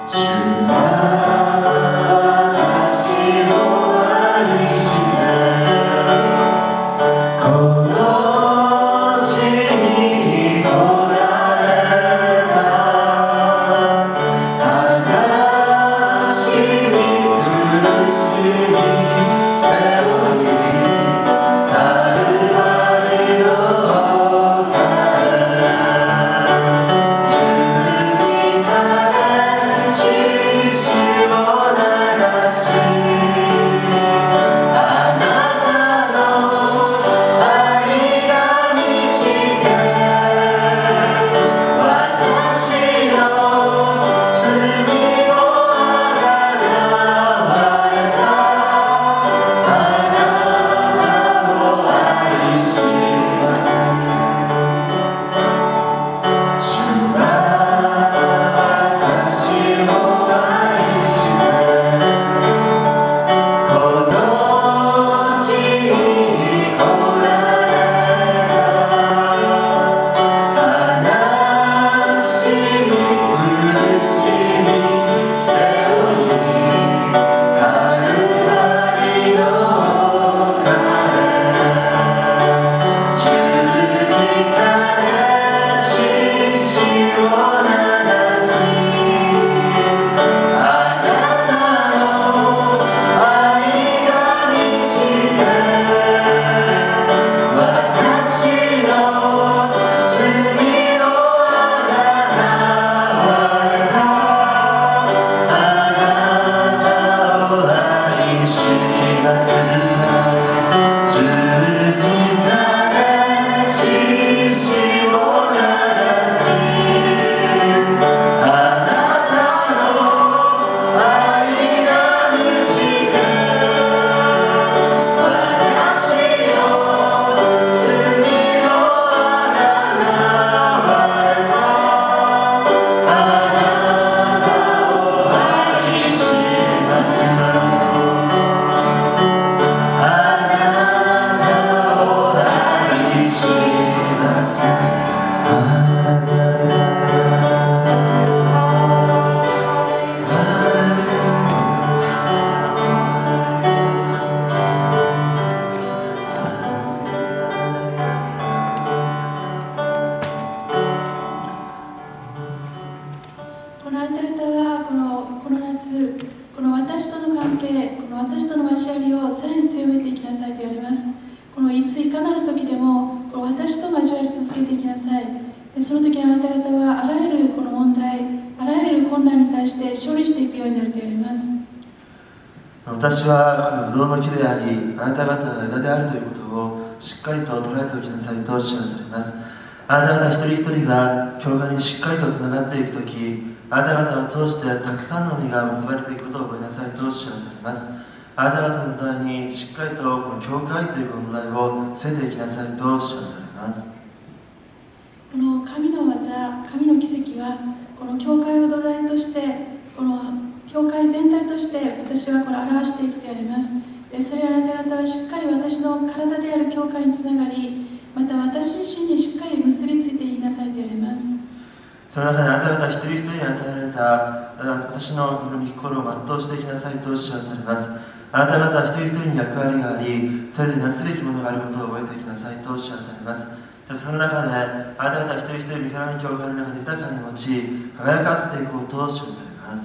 私はブドウの木であり、あなた方は枝であるということをしっかりと捉えておきなさいと知らされます。あなた方一人一人が教会にしっかりとつながっていくとき、あなた方を通してたくさんの実が結ばれていくことを覚えなさいと知らされます。あなた方の土台にしっかりとこの教会というこの土台を据えていきなさいと知らされます。 この神の技、神の奇跡はこの教会を土台として、この教会全体として私はこれを表していくであります。それはあなた方はしっかり私の体である教会につながり、また私自身にしっかり結びついていきなさいであります。 その中であなた方一人一人に与えられた私の御心を全うしていきなさいと知らされます。あなた方一人一人に役割があり、それでなすべきものがあることを覚えていきなさいと知らされます。その中であなた方一人一人御肌の教会の中で豊かに持ち輝かせていこうと知らされます。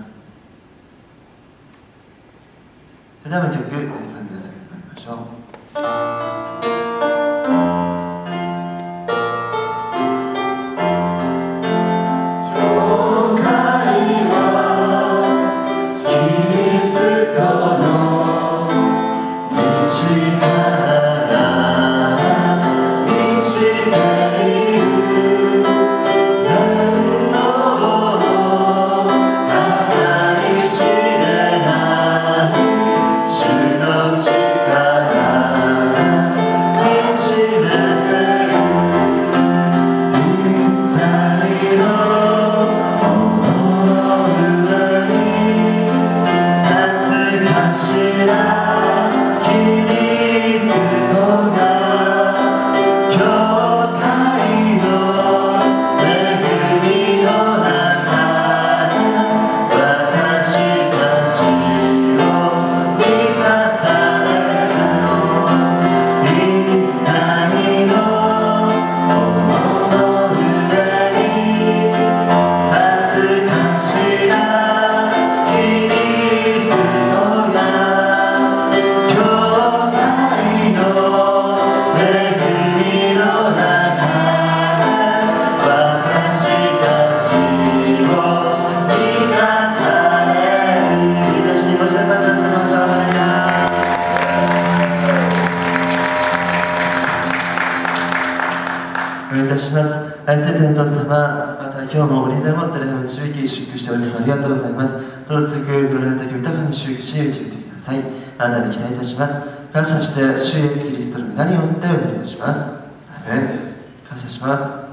それでは曲、おやさんに寄せてまいりましょう。 力今日もご臨在を持って礼拝を導き祝福しております。ありがとうございます。どうぞ続くいろいろな時を豊かに祝福し導いてください。あなたに期待いたします。感謝して主イエスキリストの皆によってお願いいたします。アーメン。感謝します。